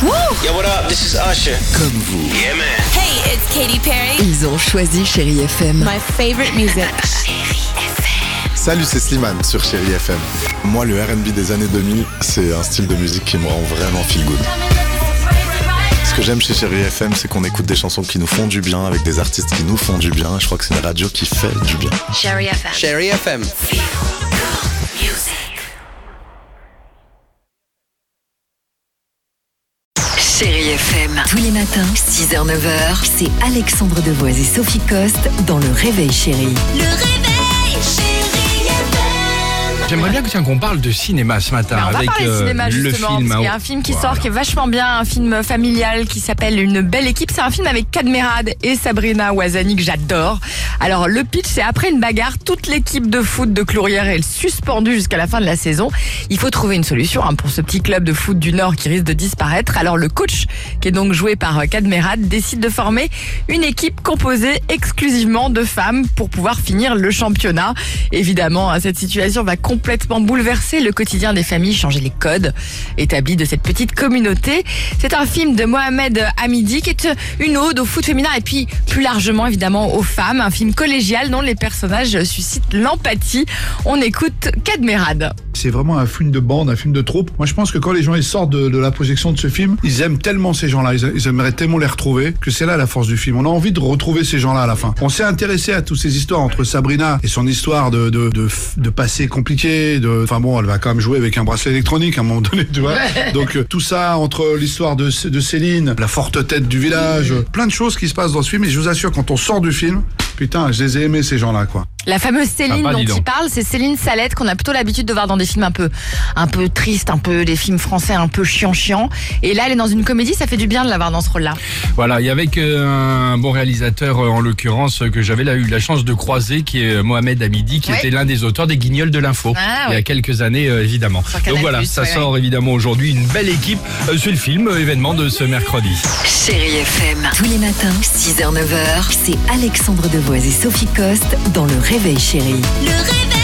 Yo, what up? This is Usher. Comme vous. Yeah, man. Hey, it's Katy Perry. Ils ont choisi Chérie FM. My favorite music. Salut, c'est Slimane sur Chérie FM. Moi, le R&B des années 2000, c'est un style de musique qui me rend vraiment feel good. Ce que j'aime chez Chérie FM, c'est qu'on écoute des chansons qui nous font du bien, avec des artistes qui nous font du bien. Je crois que c'est une radio qui fait du bien. Chérie FM. Chérie FM. Chérie FM. Tous les matins, 6h-9h, c'est Alexandre Devoise et Sophie Coste dans Le Réveil Chérie. Le réveil, Chérie FM. J'aimerais bien qu'on parle de cinéma ce matin On va avec parler de cinéma le justement, film. parce qu'il y a un film qui sort qui est vachement bien, un film familial qui s'appelle Une belle équipe. C'est un film avec Kad Merad et Sabrina Ouazani que j'adore. Alors le pitch, c'est après une bagarre, toute l'équipe de foot de Clourières est suspendue jusqu'à la fin de la saison. Il faut trouver une solution pour ce petit club de foot du Nord qui risque de disparaître. Alors le coach, qui est donc joué par Kad Merad, décide de former une équipe composée exclusivement de femmes pour pouvoir finir le championnat. Évidemment, cette situation va complètement bouleverser le quotidien des familles, changer les codes établis de cette petite communauté. C'est un film de Mohamed Hamidi qui est une ode au foot féminin et puis plus largement évidemment aux femmes. Un film collégial dont les personnages suscitent l'empathie. On écoute Kad Merad. C'est vraiment un film de bande, un film de troupe. Moi, je pense que quand les gens ils sortent de la projection de ce film, ils aiment tellement ces gens-là, ils aimeraient tellement les retrouver, que c'est là la force du film. On a envie de retrouver ces gens-là à la fin. On s'est intéressé à toutes ces histoires entre Sabrina et son histoire de passé compliqué. Enfin bon, elle va quand même jouer avec un bracelet électronique à un moment donné, tu vois. Donc tout ça entre l'histoire de Céline, la forte tête du village, plein de choses qui se passent dans ce film. Et je vous assure, quand on sort du film, putain, je les ai aimés ces gens-là, quoi. La fameuse Céline dont il parle, c'est Céline Salette qu'on a plutôt l'habitude de voir dans des films un peu tristes, un peu des films français un peu chiant. Et là, elle est dans une comédie, ça fait du bien de la voir dans ce rôle-là. Voilà, et avec un bon réalisateur en l'occurrence que j'avais eu la chance de croiser, qui est Mohamed Hamidi, qui était l'un des auteurs des Guignols de l'info il y a quelques années évidemment. Donc voilà, ça sort évidemment aujourd'hui. Une belle équipe, c'est le film événement de ce mercredi. Chérie FM. Tous les matins, 6h-9h, c'est Alexandre Devoise et Sophie Coste dans Le Réveil Chérie. Le réveil.